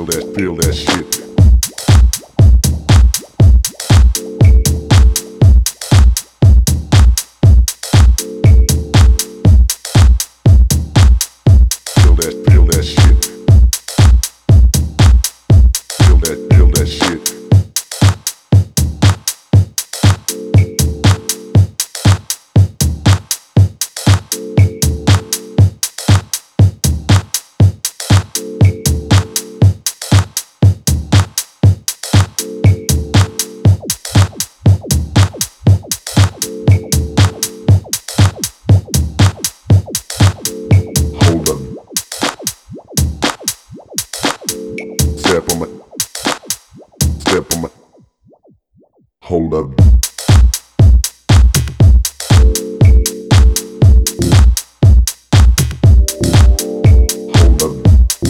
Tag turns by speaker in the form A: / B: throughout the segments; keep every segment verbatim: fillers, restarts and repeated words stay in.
A: feel that, feel that shit. Feel that, feel that shit. Feel that, feel that shit. Step on my, step on my, hold up. Hold up.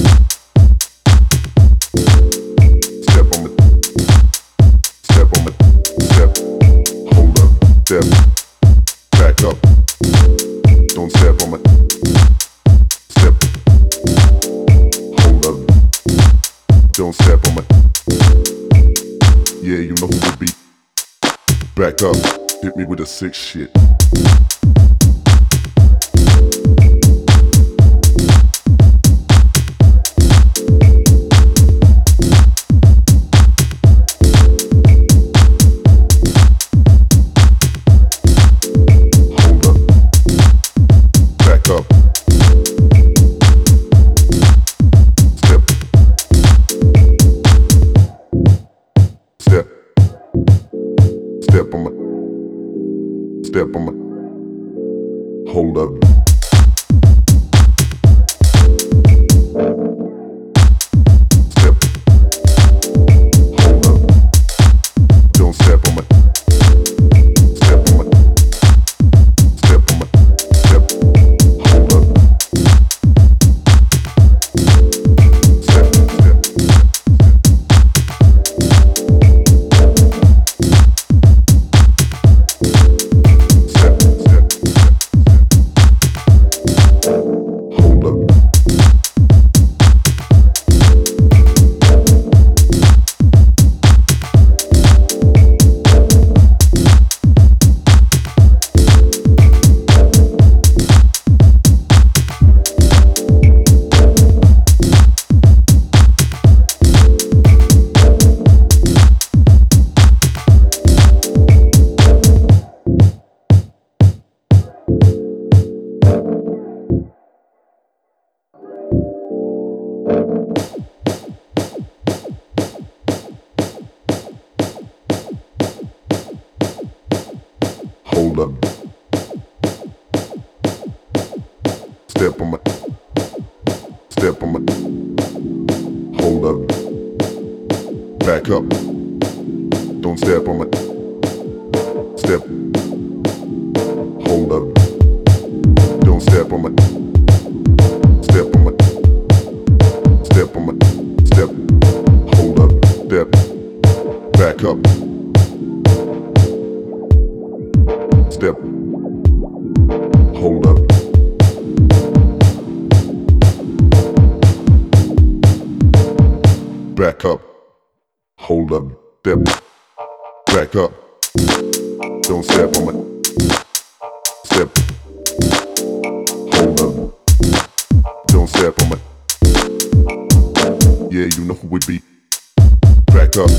A: Step on my, step on my, step, hold up, step, back up. Don't step on my, step, hold up. Don't step on my, yeah, you know who it be. Back up, hit me with a sick shit. Hold up, back up. Step, step on my, step on my, hold up. Step, hold up. Don't step on my, step on my, step on my, step, hold up. Step, step, step. Hold up. Step on my, step on my, hold up. Back up. Don't step on my, step, hold up. Don't step on my, step on my, step on my, step, hold up, step, back up. Step, hold up. Back up, hold up, step, back up. Don't step on my, step, hold up. Don't step on my, yeah, you know who it be. Back up.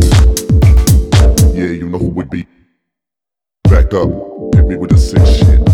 A: Back up, hit me with a sick shit.